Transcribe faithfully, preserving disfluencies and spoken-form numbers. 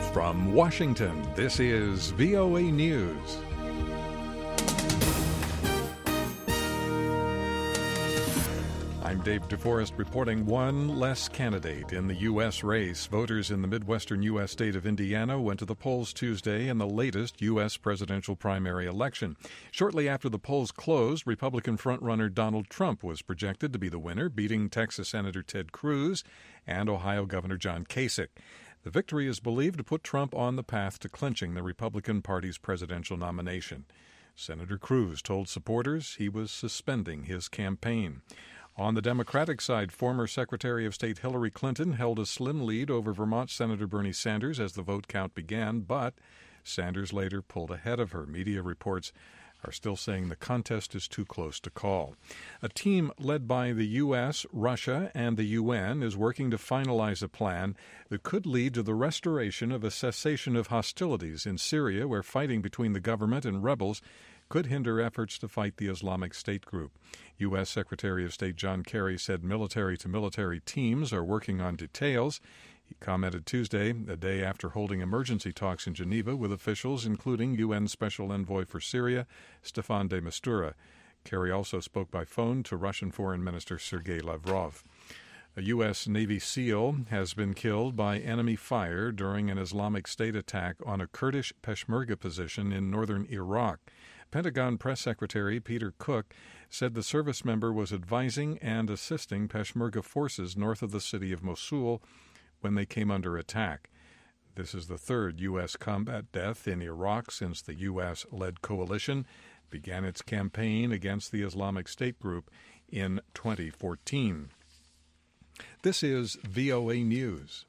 From Washington, this is V O A News. I'm Dave DeForest reporting one less candidate in the U S race. Voters in the Midwestern U S state of Indiana went to the polls Tuesday in the latest U S presidential primary election. Shortly after the polls closed, Republican frontrunner Donald Trump was projected to be the winner, beating Texas Senator Ted Cruz and Ohio Governor John Kasich. The victory is believed to put Trump on the path to clinching the Republican Party's presidential nomination. Senator Cruz told supporters he was suspending his campaign. On the Democratic side, former Secretary of State Hillary Clinton held a slim lead over Vermont Senator Bernie Sanders as the vote count began, but Sanders later pulled ahead of her. Media reports are still saying the contest is too close to call. A team led by the U S, Russia, and the U N is working to finalize a plan that could lead to the restoration of a cessation of hostilities in Syria, where fighting between the government and rebels could hinder efforts to fight the Islamic State group. U S. Secretary of State John Kerry said military-to-military teams are working on details. He commented Tuesday, a day after holding emergency talks in Geneva with officials, including U N Special Envoy for Syria, Staffan de Mistura. Kerry also spoke by phone to Russian Foreign Minister Sergei Lavrov. A U S. Navy SEAL has been killed by enemy fire during an Islamic State attack on a Kurdish Peshmerga position in northern Iraq. Pentagon Press Secretary Peter Cook said the service member was advising and assisting Peshmerga forces north of the city of Mosul when they came under attack. This is the third U S combat death in Iraq since the U S-led coalition began its campaign against the Islamic State group in twenty fourteen. This is V O A News.